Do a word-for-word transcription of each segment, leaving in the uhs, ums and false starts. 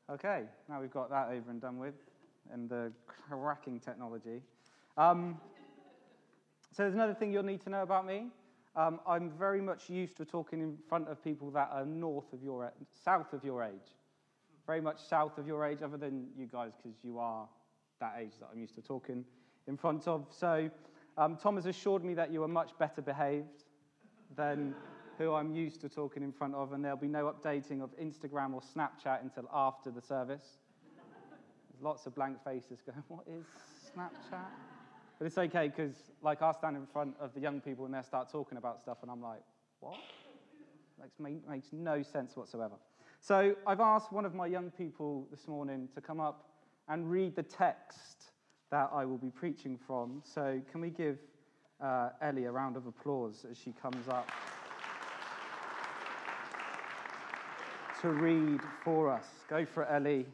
Okay, now we've got that over and done with, and the cracking technology. Um, so there's another thing you'll need to know about me. Um, I'm very much used to talking in front of people that are north of your, south of your age. Very much south of your age, other than you guys, because you are that age that I'm used to talking in front of. So um, Tom has assured me that you are much better behaved than who I'm used to talking in front of, and there'll be no updating of Instagram or Snapchat until after the service. There's lots of blank faces going, what is Snapchat? But it's okay, because like I stand in front of the young people and they start talking about stuff, and I'm like, what? Makes, makes no sense whatsoever. So I've asked one of my young people this morning to come up and read the text that I will be preaching from. So can we give uh, Ellie a round of applause as she comes up to read for us? Go for it, Ellie.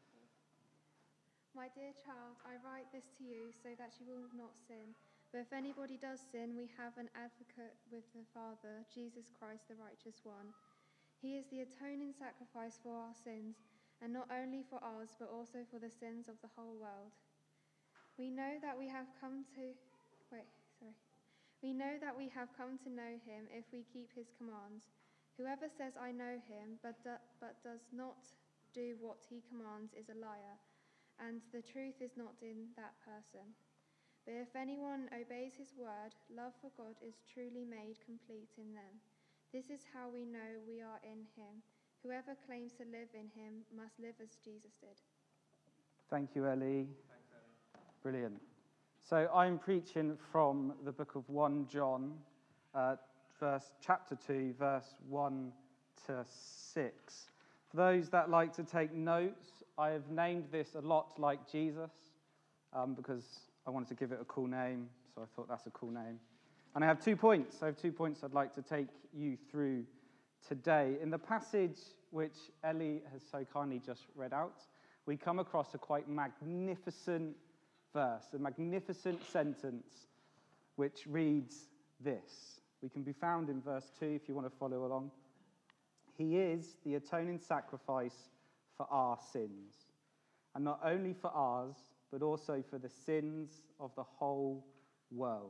My dear child, I write this to you so that you will not sin. But if anybody does sin, we have an advocate with the Father, Jesus Christ, the righteous one. He is the atoning sacrifice for our sins, and not only for ours, but also for the sins of the whole world. We know that we have come to... Wait, sorry. We know that we have come to know him if we keep his commands. Whoever says, I know him, but, do, but does not do what he commands is a liar, and the truth is not in that person. But if anyone obeys his word, love for God is truly made complete in them. This is how we know we are in him. Whoever claims to live in him must live as Jesus did. Thank you, Ellie. Thanks, Ellie. Brilliant. So I'm preaching from the book of First John, uh, verse chapter two, verse one to six. For those that like to take notes, I have named this a lot like Jesus, um, because I wanted to give it a cool name, so I thought that's a cool name. And I have two points. I have two points I'd like to take you through today. In the passage which Ellie has so kindly just read out, we come across a quite magnificent verse, a magnificent sentence, which reads this. We can be found in verse two if you want to follow along. He is the atoning sacrifice for our sins, and not only for ours, but also for the sins of the whole world.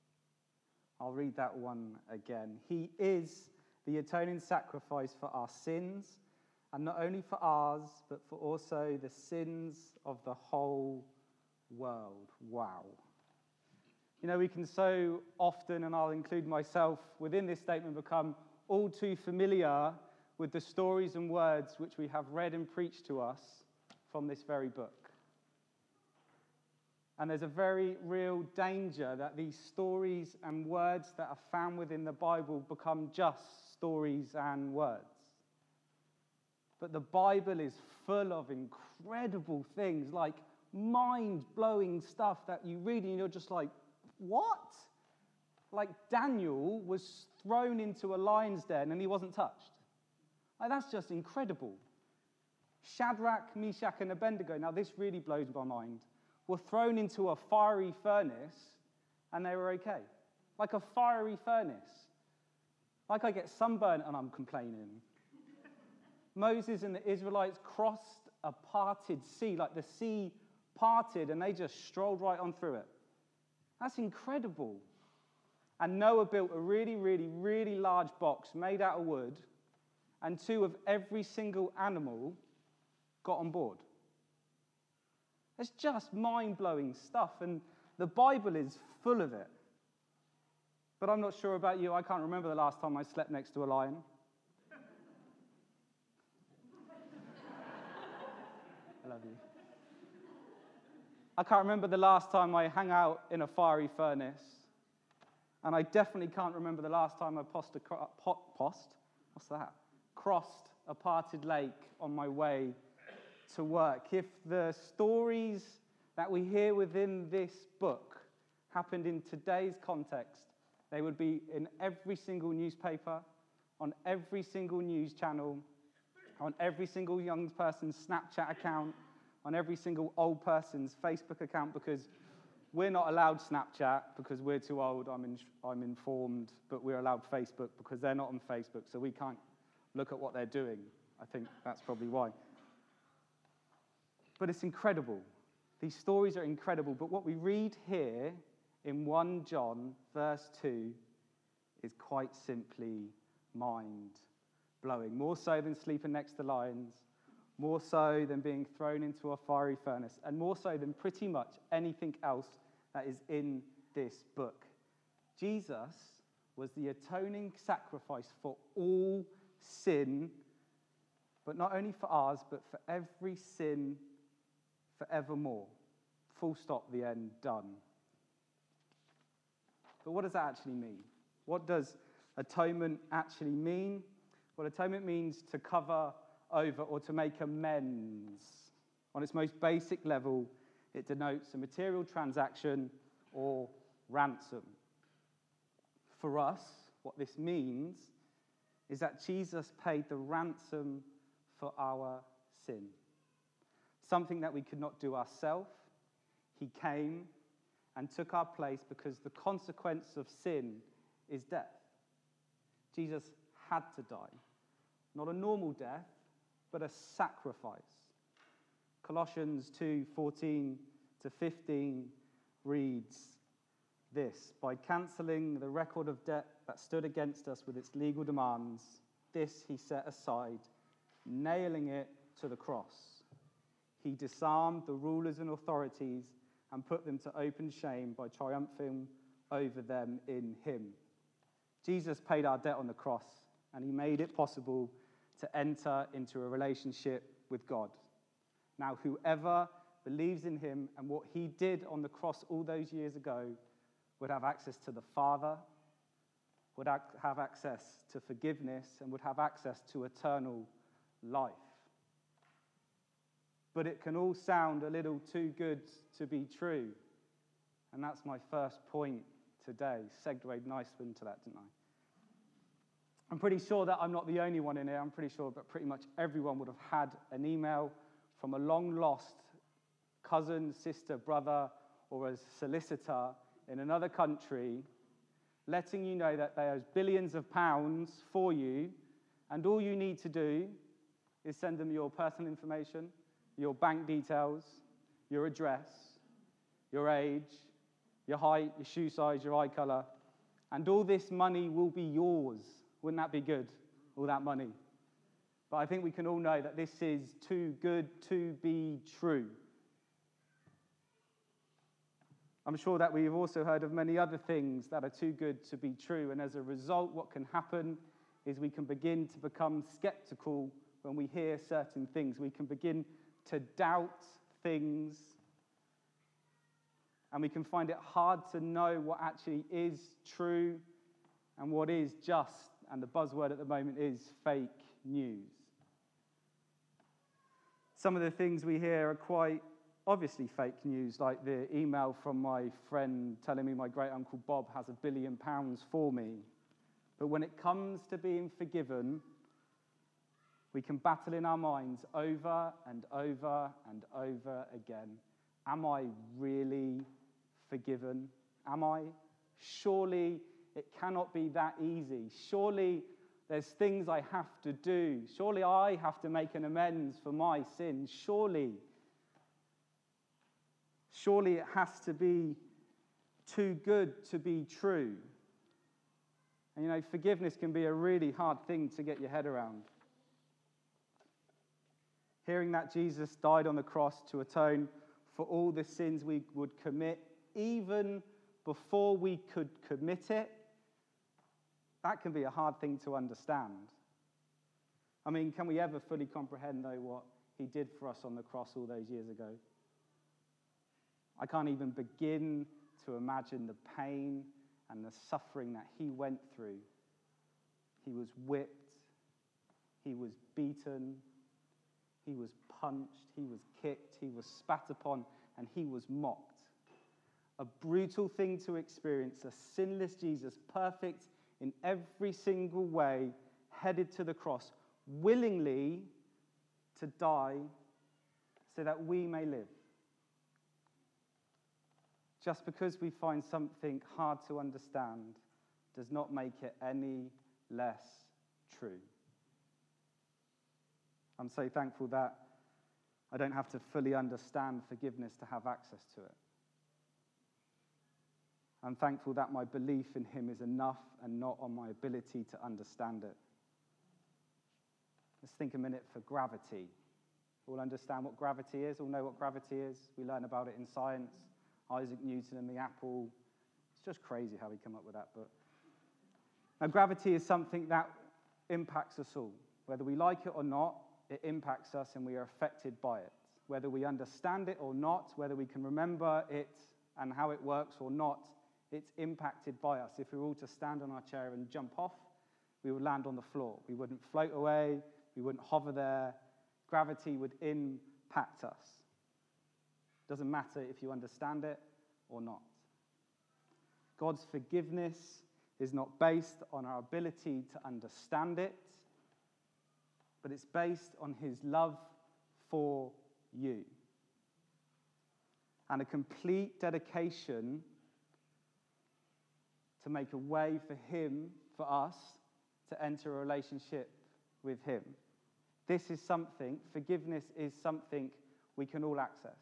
I'll read that one again. He is the atoning sacrifice for our sins, and not only for ours, but for also the sins of the whole world. Wow. You know, we can so often, and I'll include myself within this statement, become all too familiar with the stories and words which we have read and preached to us from this very book. And there's a very real danger that these stories and words that are found within the Bible become just stories and words. But the Bible is full of incredible things, like mind-blowing stuff that you read and you're just like, what? Like Daniel was thrown into a lion's den and he wasn't touched. Like, that's just incredible. Shadrach, Meshach, and Abednego, now this really blows my mind, were thrown into a fiery furnace and they were okay. Like a fiery furnace. Like I get sunburned and I'm complaining. Moses and the Israelites crossed a parted sea, like the sea parted and they just strolled right on through it. That's incredible. And Noah built a really, really, really large box made out of wood, and two of every single animal got on board. It's just mind-blowing stuff, and the Bible is full of it. But I'm not sure about you. I can't remember the last time I slept next to a lion. I love you. I can't remember the last time I hung out in a fiery furnace. And I definitely can't remember the last time I post a, pot, post? What's that? crossed a parted lake on my way to work. If the stories that we hear within this book happened in today's context, they would be in every single newspaper, on every single news channel, on every single young person's Snapchat account, on every single old person's Facebook account, because we're not allowed Snapchat because we're too old, I'm, in, I'm informed, but we're allowed Facebook because they're not on Facebook, so we can't look at what they're doing. I think that's probably why. But it's incredible. These stories are incredible. But what we read here in First John, verse two, is quite simply mind-blowing. More so than sleeping next to lions, more so than being thrown into a fiery furnace, and more so than pretty much anything else that is in this book. Jesus was the atoning sacrifice for all sin, but not only for ours, but for every sin forevermore. Full stop, the end, done. But what does that actually mean? What does atonement actually mean? Well, atonement means to cover over or to make amends. On its most basic level, it denotes a material transaction or ransom. For us, what this means is that Jesus paid the ransom for our sin. Something that we could not do ourselves. He came and took our place because the consequence of sin is death. Jesus had to die. Not a normal death, but a sacrifice. Colossians two fourteen to fifteen reads this: by cancelling the record of debt that stood against us with its legal demands, this he set aside, nailing it to the cross. He disarmed the rulers and authorities and put them to open shame by triumphing over them in him. Jesus paid our debt on the cross, and he made it possible to enter into a relationship with God. Now, whoever believes in him and what he did on the cross all those years ago would have access to the Father, would have access to forgiveness, and would have access to eternal life. But it can all sound a little too good to be true. And that's my first point today. Segued nicely into that, didn't I? I'm pretty sure that I'm not the only one in here. I'm pretty sure that pretty much everyone would have had an email from a long-lost cousin, sister, brother, or a solicitor in another country letting you know that there's billions of pounds for you, and all you need to do is send them your personal information, your bank details, your address, your age, your height, your shoe size, your eye color, and all this money will be yours. Wouldn't that be good, all that money? But I think we can all know that this is too good to be true. I'm sure that we've also heard of many other things that are too good to be true, and as a result, what can happen is we can begin to become skeptical when we hear certain things. We can begin to doubt things, and we can find it hard to know what actually is true and what is just, and the buzzword at the moment is fake news. Some of the things we hear are quite obviously fake news, like the email from my friend telling me my great-uncle Bob has a billion pounds for me. But when it comes to being forgiven, we can battle in our minds over and over and over again. Am I really forgiven? Am I? Surely it cannot be that easy. Surely there's things I have to do. Surely I have to make an amends for my sins. Surely. Surely it has to be too good to be true. And you know, forgiveness can be a really hard thing to get your head around. Hearing that Jesus died on the cross to atone for all the sins we would commit, even before we could commit it, that can be a hard thing to understand. I mean, can we ever fully comprehend, though, what he did for us on the cross all those years ago? I can't even begin to imagine the pain and the suffering that he went through. He was whipped, he was beaten, he was punched, he was kicked, he was spat upon, and he was mocked. A brutal thing to experience, a sinless Jesus, perfect in every single way, headed to the cross, willingly to die so that we may live. Just because we find something hard to understand does not make it any less true. I'm so thankful that I don't have to fully understand forgiveness to have access to it. I'm thankful that my belief in him is enough and not on my ability to understand it. Let's think a minute for gravity. All understand what gravity is? All know what gravity is? We learn about it in science. Isaac Newton and the apple. It's just crazy how we come up with that. But now, gravity is something that impacts us all. Whether we like it or not, it impacts us and we are affected by it. Whether we understand it or not, whether we can remember it and how it works or not, it's impacted by us. If we were all to stand on our chair and jump off, we would land on the floor. We wouldn't float away. We wouldn't hover there. Gravity would impact us. Doesn't matter if you understand it or not. God's forgiveness is not based on our ability to understand it, but it's based on his love for you. And a complete dedication to make a way for him, for us, to enter a relationship with him. This is something, forgiveness is something we can all access.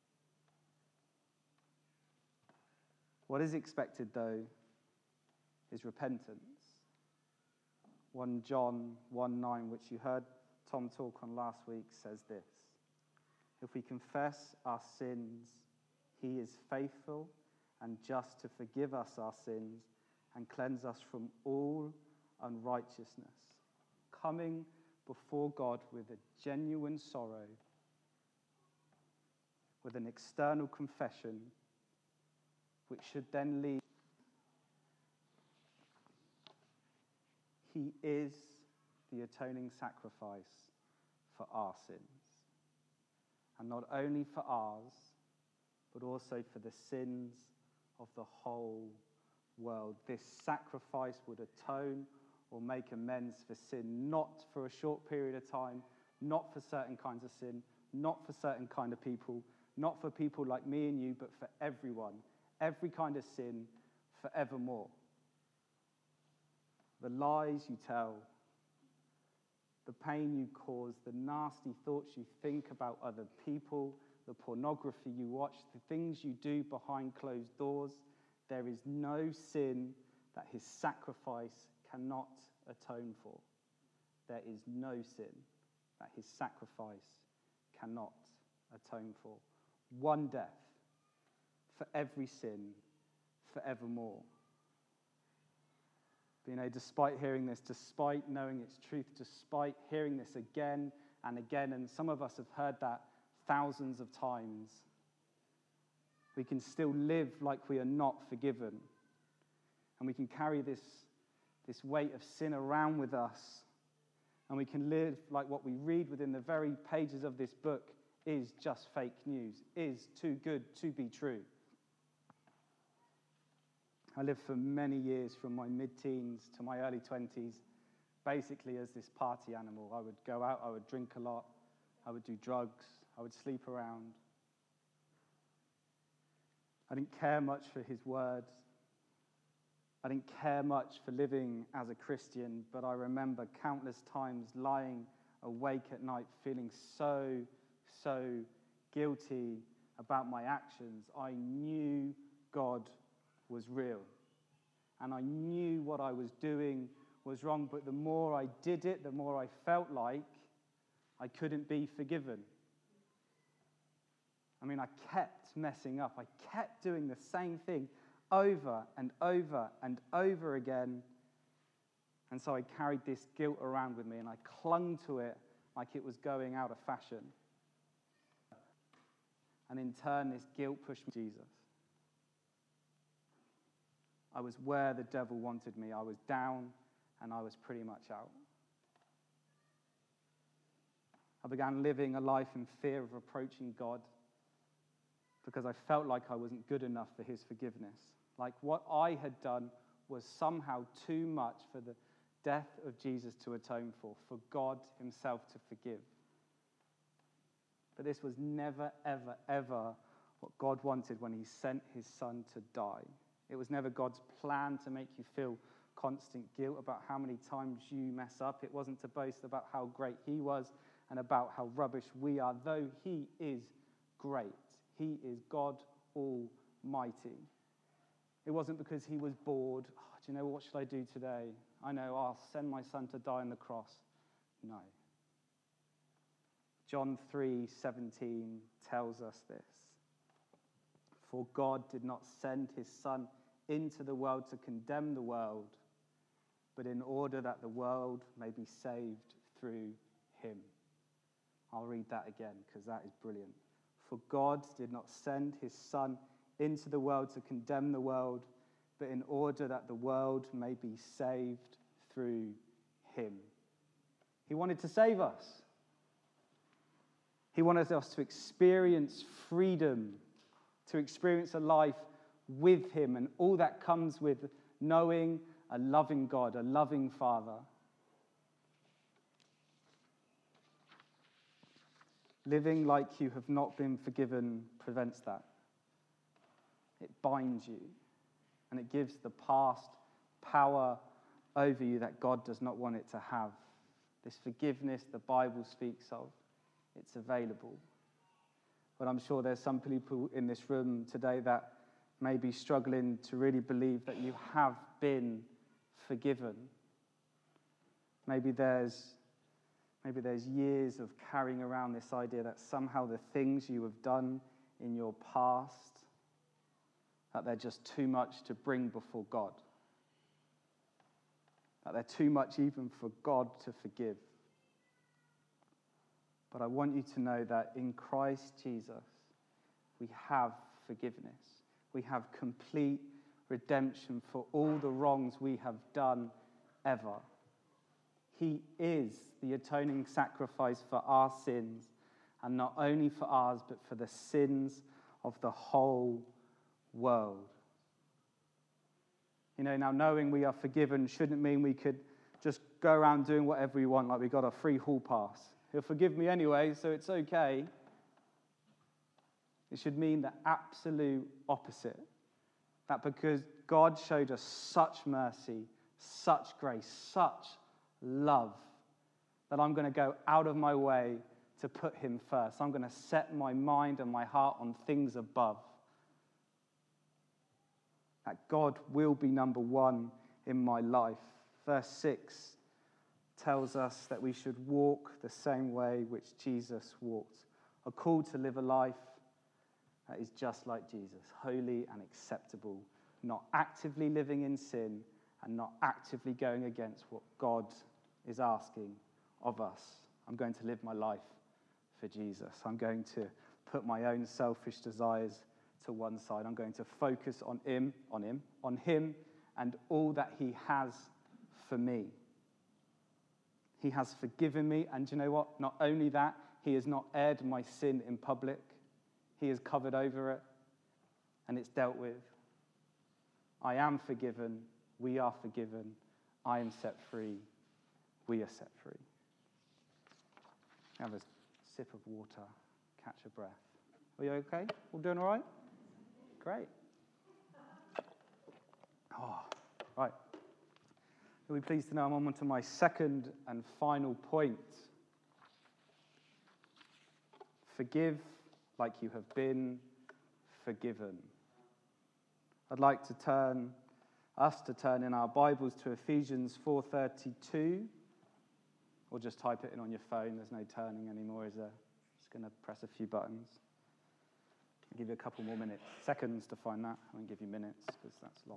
What is expected, though, is repentance. First John one nine, which you heard Tom talk on last week, says this: if we confess our sins, he is faithful and just to forgive us our sins and cleanse us from all unrighteousness. Coming before God with a genuine sorrow, with an external confession, which should then lead. He is the atoning sacrifice for our sins. And not only for ours, but also for the sins of the whole world. This sacrifice would atone or make amends for sin, not for a short period of time, not for certain kinds of sin, not for certain kind of people, not for people like me and you, but for everyone. Every kind of sin, forevermore. The lies you tell, the pain you cause, the nasty thoughts you think about other people, the pornography you watch, the things you do behind closed doors, there is no sin that his sacrifice cannot atone for. There is no sin that his sacrifice cannot atone for. One death for every sin, forevermore. But, you know, despite hearing this, despite knowing its truth, despite hearing this again and again, and some of us have heard that thousands of times, we can still live like we are not forgiven. And we can carry this, this weight of sin around with us. And we can live like what we read within the very pages of this book is just fake news, is too good to be true. I lived for many years, from my mid-teens to my early twenties, basically as this party animal. I would go out, I would drink a lot, I would do drugs, I would sleep around. I didn't care much for his words. I didn't care much for living as a Christian, but I remember countless times lying awake at night feeling so, so guilty about my actions. I knew God was real, and I knew what I was doing was wrong, but the more I did it, the more I felt like I couldn't be forgiven. I mean, I kept messing up. I kept doing the same thing over and over and over again, and so I carried this guilt around with me, and I clung to it like it was going out of fashion. And in turn, this guilt pushed me to Jesus. I was where the devil wanted me. I was down, and I was pretty much out. I began living a life in fear of approaching God because I felt like I wasn't good enough for his forgiveness. Like what I had done was somehow too much for the death of Jesus to atone for, for God himself to forgive. But this was never, ever, ever what God wanted when he sent his son to die. It was never God's plan to make you feel constant guilt about how many times you mess up. It wasn't to boast about how great he was and about how rubbish we are, though he is great. He is God Almighty. It wasn't because he was bored. Oh, do you know, what should I do today? I know, I'll send my son to die on the cross. No. John three seventeen tells us this. For God did not send his son into the world to condemn the world, but in order that the world may be saved through him. I'll read that again because that is brilliant. For God did not send his son into the world to condemn the world, but in order that the world may be saved through him. He wanted to save us. He wanted us to experience freedom, to experience a life with him, and all that comes with knowing a loving God, a loving Father. Living like you have not been forgiven prevents that. It binds you, and it gives the past power over you that God does not want it to have. This forgiveness the Bible speaks of, it's available. But I'm sure there's some people in this room today that may be struggling to really believe that you have been forgiven. Maybe there's maybe there's years of carrying around this idea that somehow the things you have done in your past, that they're just too much to bring before God. That they're too much even for God to forgive. But I want you to know that in Christ Jesus, we have forgiveness. We have complete redemption for all the wrongs we have done ever. He is the atoning sacrifice for our sins, and not only for ours, but for the sins of the whole world. You know, now knowing we are forgiven shouldn't mean we could just go around doing whatever we want, like we got a free hall pass. He'll forgive me anyway, so it's okay. It should mean the absolute opposite. That because God showed us such mercy, such grace, such love, that I'm going to go out of my way to put him first. I'm going to set my mind and my heart on things above. That God will be number one in my life. Verse six tells us that we should walk the same way which Jesus walked. A call to live a life that is just like Jesus, holy and acceptable, not actively living in sin and not actively going against what God is asking of us. I'm going to live my life for Jesus. I'm going to put my own selfish desires to one side. I'm going to focus on him, on him, on him and all that he has for me. He has forgiven me, and do you know what? Not only that, he has not aired my sin in public. He has covered over it, and it's dealt with. I am forgiven. We are forgiven. I am set free. We are set free. Have a sip of water, catch a breath. Are you okay? All doing all right? Great. Oh, right. You'll be pleased to know I'm on to my second and final point. Forgive like you have been forgiven. I'd like to turn us to turn in our Bibles to Ephesians four thirty-two, or just type it in on your phone. There's no turning anymore, is there? Just going to press a few buttons. I'll give you a couple more minutes, seconds to find that. I won't give you minutes because that's long.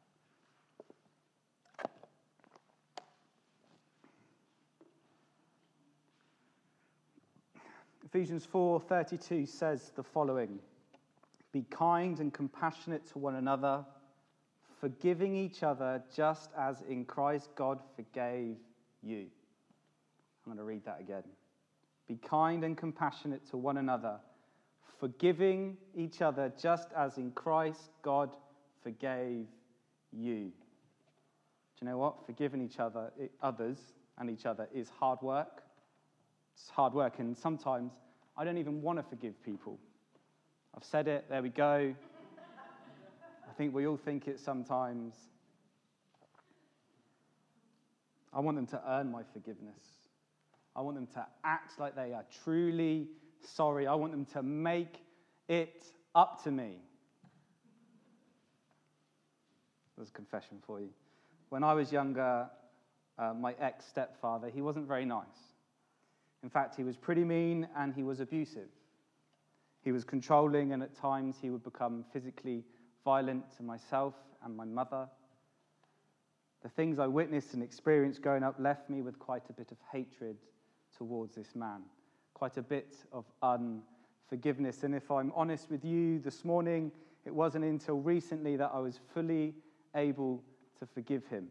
Ephesians four thirty-two says the following: Be kind and compassionate to one another, forgiving each other just as in Christ God forgave you. I'm going to read that again. Be kind and compassionate to one another, forgiving each other just as in Christ God forgave you. Do you know what? Forgiving each other, others and each other is hard work. It's hard work, and sometimes I don't even want to forgive people. I've said it, there we go. I think we all think it sometimes. I want them to earn my forgiveness. I want them to act like they are truly sorry. I want them to make it up to me. There's a confession for you. When I was younger, uh, my ex-stepfather, he wasn't very nice. In fact, he was pretty mean and he was abusive. He was controlling, and at times he would become physically violent to myself and my mother. The things I witnessed and experienced growing up left me with quite a bit of hatred towards this man, quite a bit of unforgiveness. And if I'm honest with you this morning, it wasn't until recently that I was fully able to forgive him.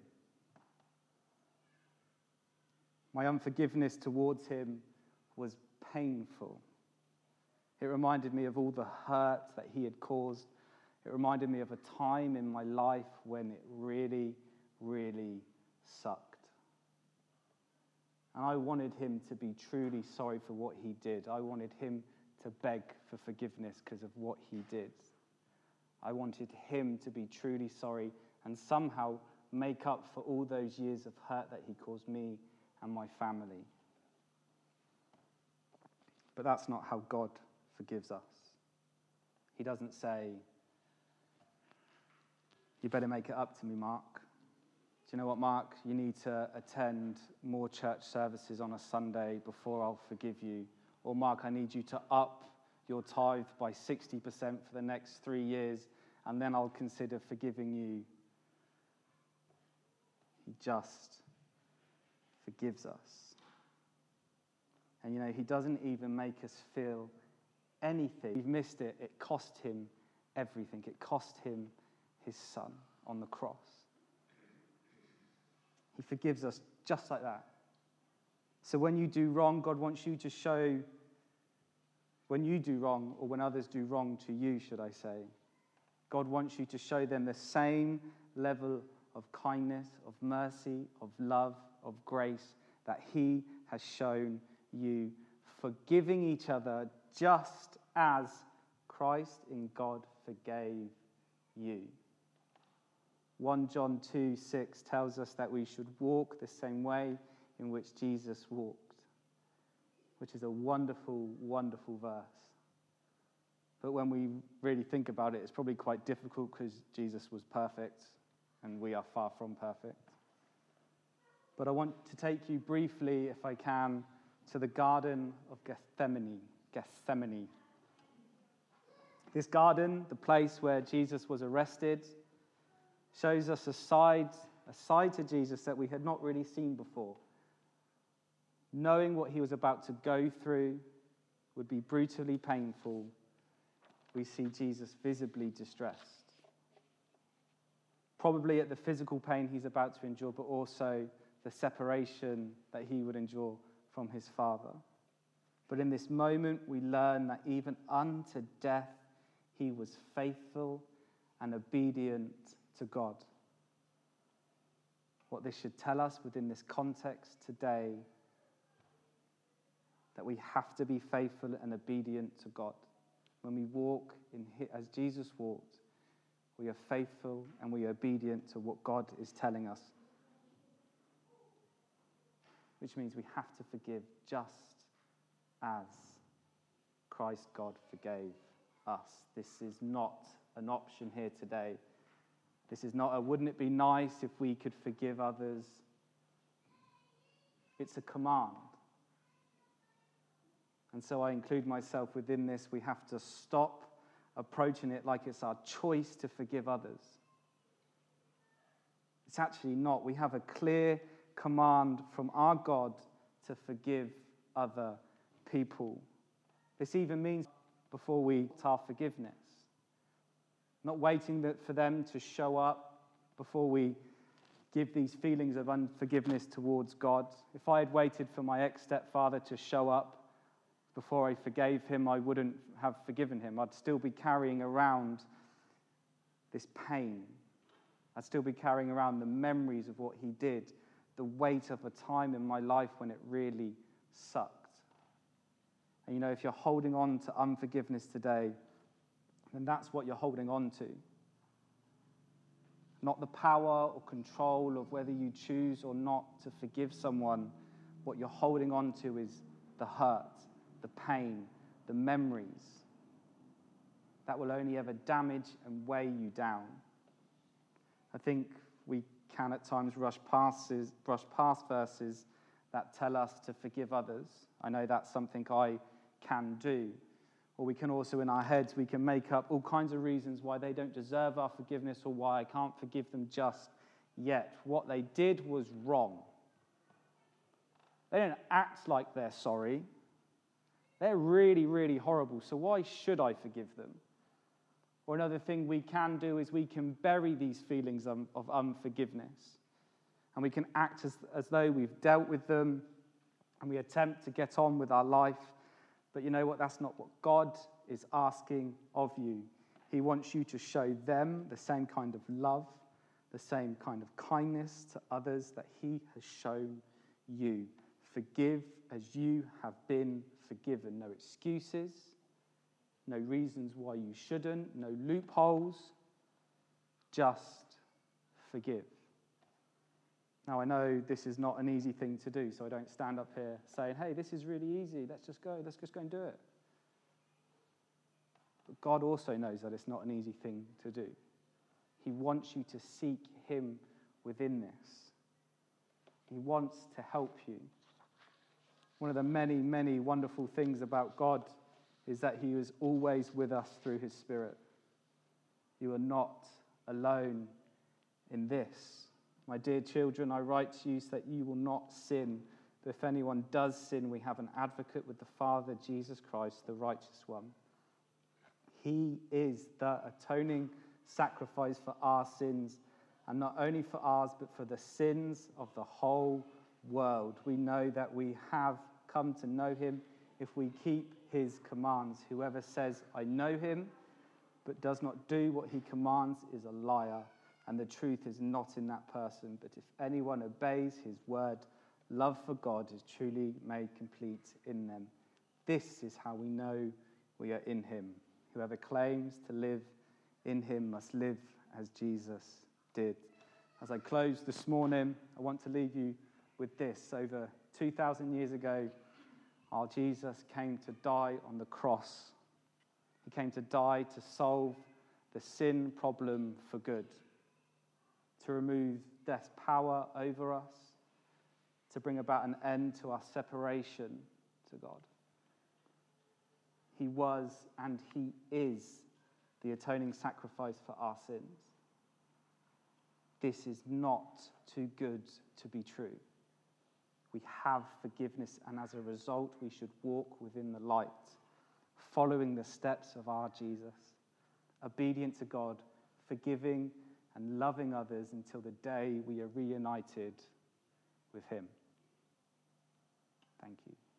My unforgiveness towards him was painful. It reminded me of all the hurt that he had caused. It reminded me of a time in my life when it really, really sucked. And I wanted him to be truly sorry for what he did. I wanted him to beg for forgiveness because of what he did. I wanted him to be truly sorry and somehow make up for all those years of hurt that he caused me and my family. But that's not how God forgives us. He doesn't say, "You better make it up to me, Mark. Do you know what, Mark? You need to attend more church services on a Sunday before I'll forgive you." Or, "Mark, I need you to up your tithe by sixty percent for the next three years, and then I'll consider forgiving you." He just forgives us. And you know, he doesn't even make us feel anything. We've missed it. It cost him everything. It cost him his son on the cross. He forgives us just like that. So when you do wrong, God wants you to show, when you do wrong, or when others do wrong to you, should I say, God wants you to show them the same level of kindness, of mercy, of love, of grace that he has shown you, forgiving each other just as Christ in God forgave you. First John two six tells us that we should walk the same way in which Jesus walked, which is a wonderful, wonderful verse. But when we really think about it, it's probably quite difficult because Jesus was perfect and we are far from perfect. But I want to take you briefly, if I can, to the Garden of Gethsemane. Gethsemane. This garden, the place where Jesus was arrested, shows us a side, a side to Jesus that we had not really seen before. Knowing what he was about to go through would be brutally painful, we see Jesus visibly distressed. Probably at the physical pain he's about to endure, but also the separation that he would endure from his Father. But in this moment, we learn that even unto death, he was faithful and obedient to God. What this should tell us within this context today, that we have to be faithful and obedient to God. When we walk in as Jesus walked, we are faithful and we are obedient to what God is telling us. Which means we have to forgive just as Christ God forgave us. This is not an option here today. This is not a, wouldn't it be nice if we could forgive others? It's a command. And so I include myself within this. We have to stop approaching it like it's our choice to forgive others. It's actually not. We have a clear command from our God to forgive other people. This even means before we our forgiveness. Not waiting for them to show up before we give these feelings of unforgiveness towards God. If I had waited for my ex-stepfather to show up before I forgave him, I wouldn't have forgiven him. I'd still be carrying around this pain. I'd still be carrying around the memories of what he did, the weight of a time in my life when it really sucked. And you know, if you're holding on to unforgiveness today, then that's what you're holding on to. Not the power or control of whether you choose or not to forgive someone, what you're holding on to is the hurt, the pain, the memories. That will only ever damage and weigh you down. I think we can at times rush past, rush past verses that tell us to forgive others. I know that's something I can do. Or we can also, in our heads, we can make up all kinds of reasons why they don't deserve our forgiveness or why I can't forgive them just yet. What they did was wrong. They don't act like they're sorry. They're really, really horrible, so why should I forgive them? Or another thing we can do is we can bury these feelings of, of unforgiveness. And we can act as, as though we've dealt with them, and we attempt to get on with our life. But you know what? That's not what God is asking of you. He wants you to show them the same kind of love, the same kind of kindness to others that he has shown you. Forgive as you have been forgiven. No excuses, no reasons why you shouldn't, no loopholes. Just forgive. Now, I know this is not an easy thing to do, so I don't stand up here saying, hey, this is really easy, let's just go, let's just go and do it. But God also knows that it's not an easy thing to do. He wants you to seek him within this. He wants to help you. One of the many, many wonderful things about God is that he is always with us through his Spirit. You are not alone in this. My dear children, I write to you so that you will not sin. But if anyone does sin, we have an advocate with the Father, Jesus Christ, the righteous one. He is the atoning sacrifice for our sins, and not only for ours, but for the sins of the whole world. We know that we have come to know him if we keep his commands. Whoever says, I know him, but does not do what he commands is a liar, and the truth is not in that person. But if anyone obeys his word, love for God is truly made complete in them. This is how we know we are in him. Whoever claims to live in him must live as Jesus did. As I close this morning, I want to leave you with this. Over two thousand years ago, our Jesus came to die on the cross. He came to die to solve the sin problem for good, to remove death's power over us, to bring about an end to our separation to God. He was and he is the atoning sacrifice for our sins. This is not too good to be true. We have forgiveness, and as a result, we should walk within the light, following the steps of our Jesus, obedient to God, forgiving and loving others until the day we are reunited with him. Thank you.